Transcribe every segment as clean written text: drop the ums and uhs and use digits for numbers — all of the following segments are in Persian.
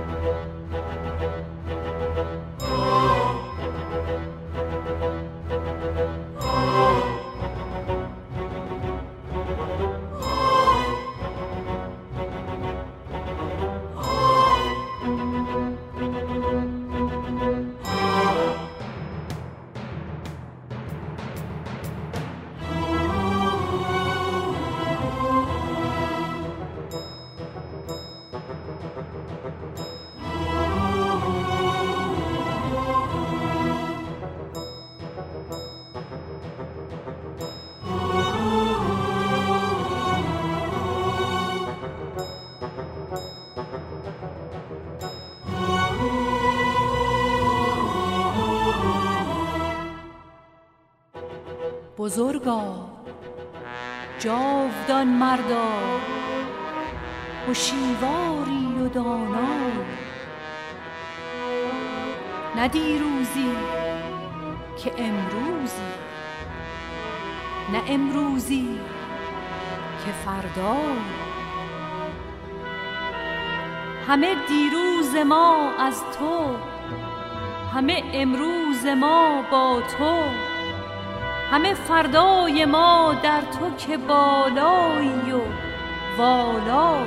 بزرگا، جاودان مردا، هوشیواری و دانا، نه دیروزی که امروزی، نه امروزی که فردا. همه دیروز ما از تو، همه امروز ما با تو، همه فردای ما در تو که بالایی و والا.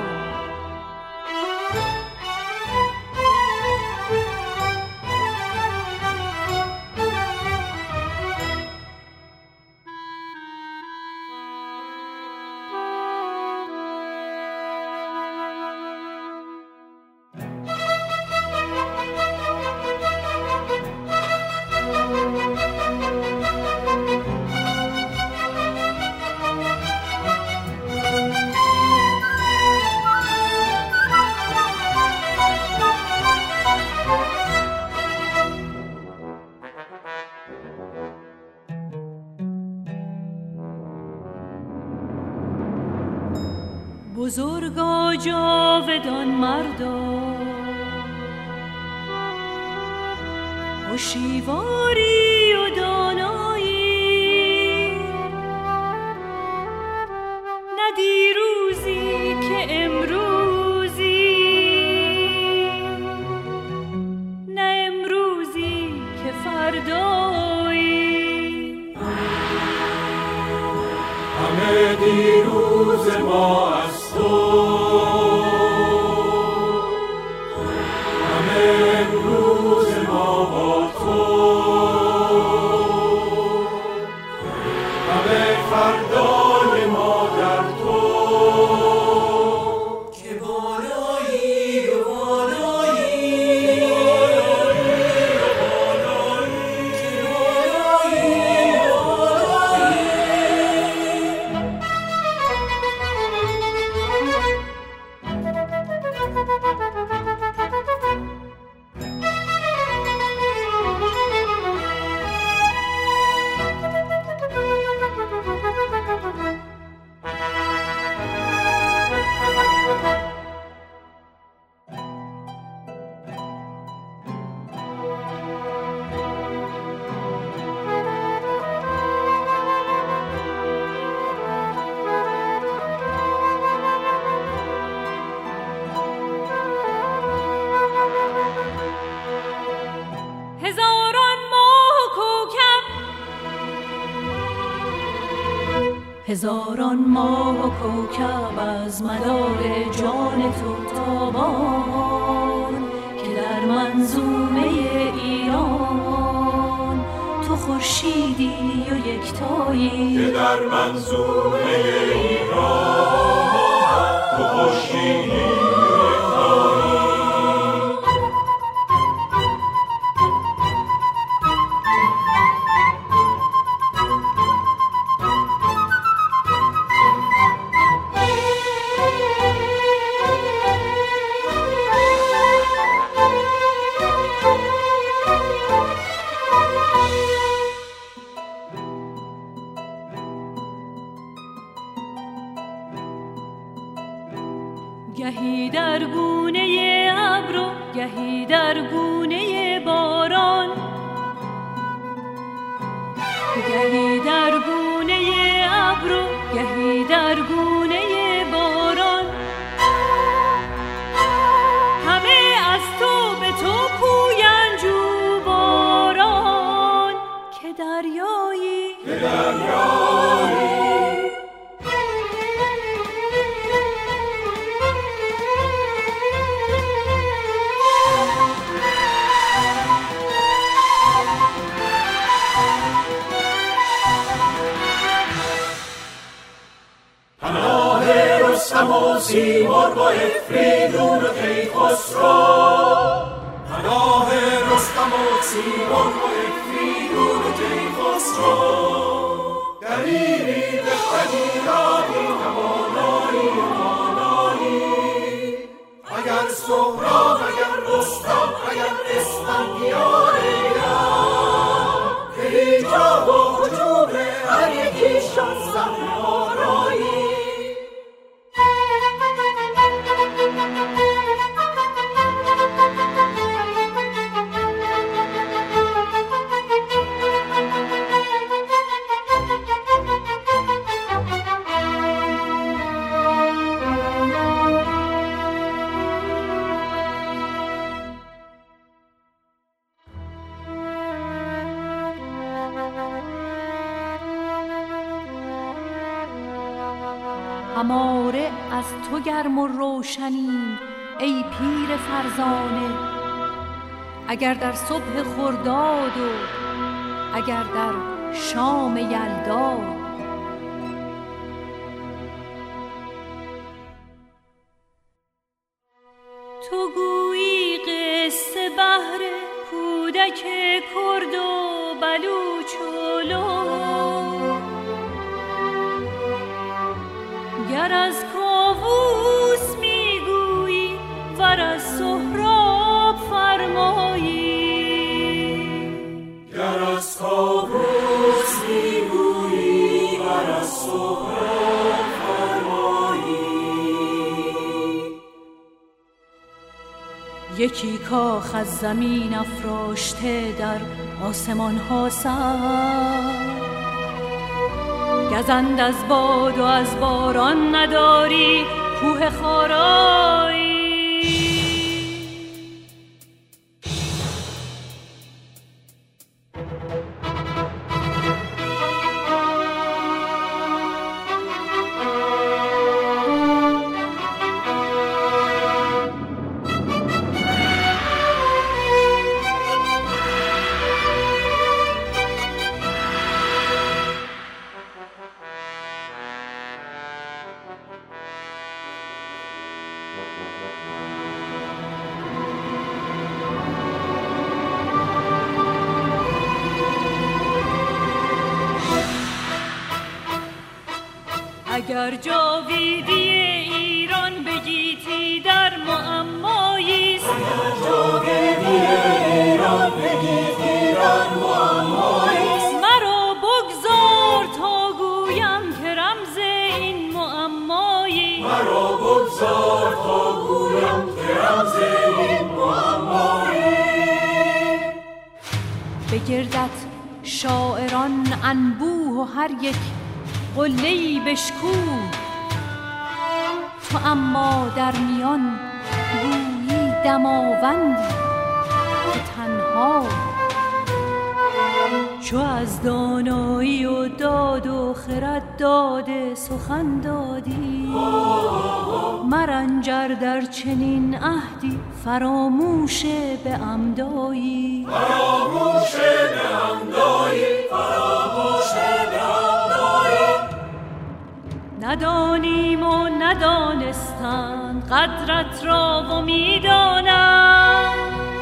بزرگا، جاودان مردا، هوشیواری و دانایی، نه دیروزی که امروزی، نه امروزی که فردایی. همه دیروز ما از تو، همه امروز ما با تو، همه فردای ما در تو، که بالایی و بالایی، که بالایی و هزاران ماه و کوکب از مدار جان تو تابان، که در منظومه ایران تو خورشیدی و یکتایی، که در منظومه ایران تو خورشیدی و یکتایی. گهی در گونه ابر و گهی در گونه باران، گهی در گونه ابر و گهی در گونه باران، همه از دریایی پناه رستم و سیمرغ و افریدون و کیخسرو، پناه رستم و سیمرغ و افریدون و کیخسرو، دلیری به خدیرانی توانایی اگر سهراب اگر رستم اگر اسفندیاریم که ایجاب و حجوم هر یکیشان صحنه آرایی. هماره از تو گرم و روشنیم ای پیر فرزانه، اگر در صبح خرداد و اگر در شام یلدا. تو گویی قصه بهر کودک کرد و بلوچ و لور، گر از کاووس میگویی ور از سهراب فرمایی، گر از کاووس میگویی ور از سهراب فرمایی. یکی کاخ از زمین افراشته در آسمان ها سر، گزند از باد و از باران نداری کوه خارایی. اگر جاویدی ایران بگیتی در معماییست، اگر جاویدی ایران بگیتی در معماییست، مرا بگذار تا گویم که رمز این معمایی، مرا بگذار تا گویم که رمز این معمایی. بگردت شاعران انبوه و هر یک قله‌ای بشکوه، تو اما در میان گویی دماوندی که تنها. چو از دانایی و داد و خرد داده سخن دادی، مرنجر در چنین عهدی فراموش به عمدایی، فراموش به عمدایی، فراموش به عمدایی. ندانیم و ندانستند قدرت را و میدانند،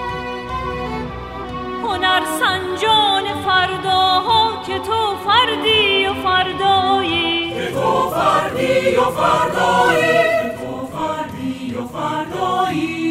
هنر سنجان فرداها که تو فردی و فردایی، که تو فردی و فردایی، که تو فردی و فردایی.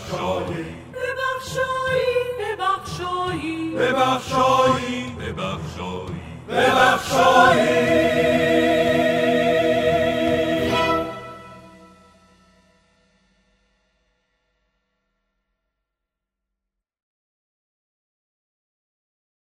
ببخشایی